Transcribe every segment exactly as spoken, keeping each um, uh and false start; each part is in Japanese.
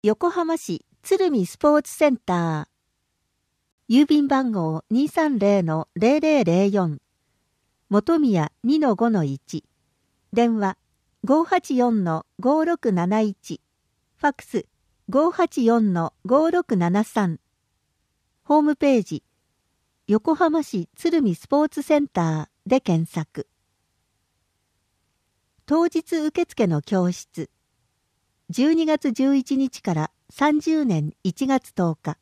横浜市鶴見スポーツセンター。郵便番号 にーさんぜろのぜろぜろぜろよん。本宮 にのごのいち。電話 ごーはちよんのごーろくなないち。ファックス ごーはちよんのごーろくななさん。ホームページ横浜市鶴見スポーツセンターで検索。当日受付の教室。じゅうにがつじゅういちにちからさんじゅうねんいちがつとおか。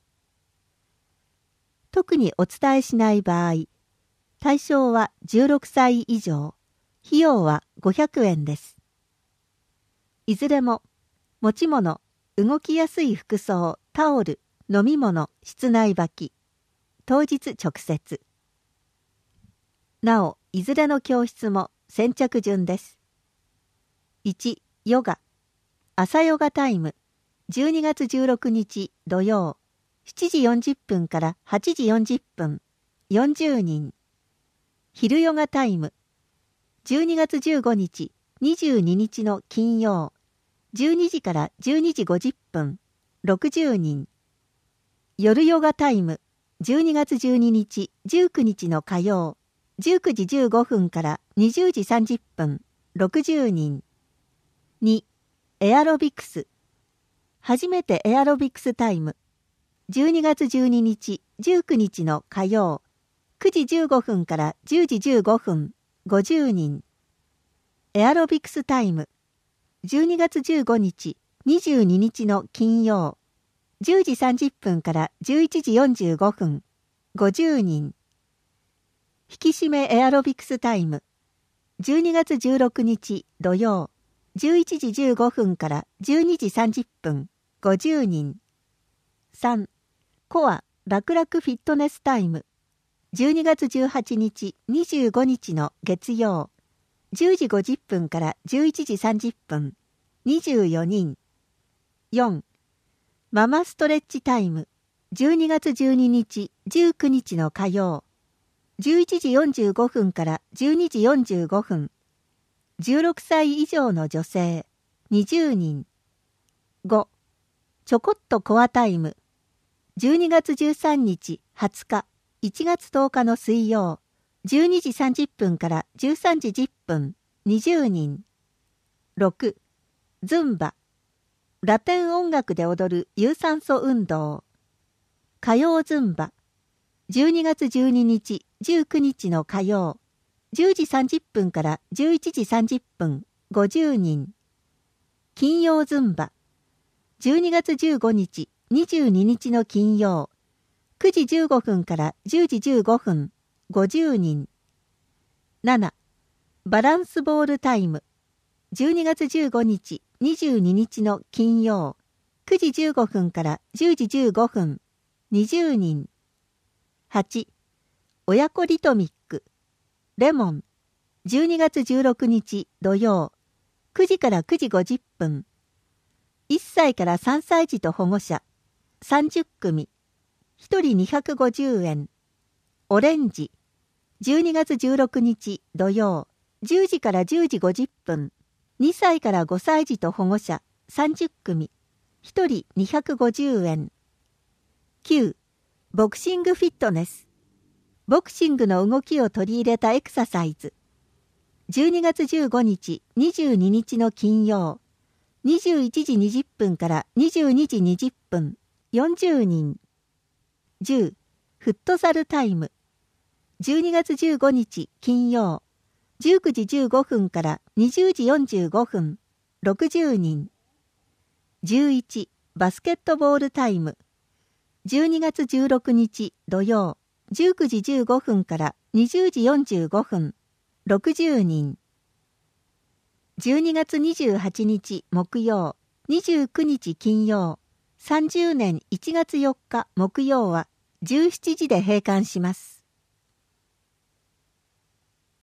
特にお伝えしない場合、対象はじゅうろくさい以上、費用はごひゃくえんです。いずれも、持ち物、動きやすい服装、タオル、飲み物、室内履き、当日直接。なお、いずれの教室も先着順です。いち、ヨガ。朝ヨガタイム、じゅうにがつじゅうろくにち土曜、しちじよんじゅっぷんからはちじよんじゅっぷん、よんじゅうにん。昼ヨガタイム、じゅうにがつじゅうごにち、にじゅうににちの金曜、じゅうにじからじゅうにじごじゅっぷん、ろくじゅうにん。夜ヨガタイム、じゅうにがつじゅうににち、じゅうくにちの火曜、じゅうくじじゅうごふんからにじゅうじさんじゅっぷん、ろくじゅうにん。に、エアロビクス。初めてエアロビクスタイム。じゅうにがつじゅうににち、じゅうくにちの火曜、くじじゅうごふんからじゅうじじゅうごふん、ごじゅうにん。エアロビクスタイム。じゅうにがつじゅうごにち、にじゅうににちの金曜、じゅうじさんじゅっぷんからじゅういちじよんじゅうごふん、ごじゅうにん。引き締めエアロビクスタイム。じゅうにがつじゅうろくにち土曜、じゅういちじじゅうごふんからじゅうにじさんじゅっぷん、ごじゅうにん。さん、コア楽々フィットネスタイム。じゅうにがつじゅうはちにち、にじゅうごにちの月曜、じゅうじごじゅっぷんからじゅういちじさんじゅっぷん、にじゅうよにん。よん、ママストレッチタイム。じゅうにがつじゅうににち、じゅうくにちの火曜、じゅういちじよんじゅうごふんからじゅうにじよんじゅうごふん。じゅうろくさい以上の女性、にじゅうにん。ご、ちょこっとコアタイム。じゅうにがつじゅうさんにち、はつか、いちがつとおかの水曜、じゅうにじさんじゅっぷんからじゅうさんじじゅっぷん、にじゅうにん。ろく、ズンバ。ラテン音楽で踊る有酸素運動。火曜ズンバ。じゅうにがつじゅうににち、じゅうくにちの火曜、じゅうじさんじゅっぷんからじゅういちじさんじゅっぷん、ごじゅうにん。金曜ズンバ。じゅうにがつじゅうごにち、にじゅうににちの金曜、くじじゅうごふんからじゅうじじゅうごふん、ごじゅうにん。なな、バランスボールタイム。じゅうにがつじゅうごにち、にじゅうににちの金曜、くじじゅうごふんからじゅうじじゅうごふん、にじゅうにん。はち、親子リトミック。レモン。じゅうにがつじゅうろくにち土曜、くじからくじごじゅっぷん。いっさいからさんさい児と保護者、さんじゅっくみ。ひとりにひゃくごじゅうえん。オレンジ。じゅうにがつじゅうろくにち土曜、じゅうじからじゅうじごじゅっぷん。にさいからごさい児と保護者、さんじゅっくみ。ひとりにひゃくごじゅうえん。きゅう、ボクシングフィットネス。ボクシングの動きを取り入れたエクササイズ。じゅうにがつじゅうごにち、にじゅうににちの金曜、にじゅういちじにじゅっぷんからにじゅうにじにじゅっぷん、よんじゅうにん。じゅう、フットサルタイム。じゅうにがつじゅうごにち金曜、じゅうくじじゅうごふんからにじゅうじよんじゅうごふん、ろくじゅうにん。じゅういち、バスケットボールタイム。じゅうにがつじゅうろくにち土曜、じゅうくじじゅうごふんからにじゅうじよんじゅうごふん、ろくじゅうにん。じゅうにがつにじゅうはちにち木曜、にじゅうくにち金曜、さんじゅうねんいちがつよっか木曜はじゅうしちじで閉館します。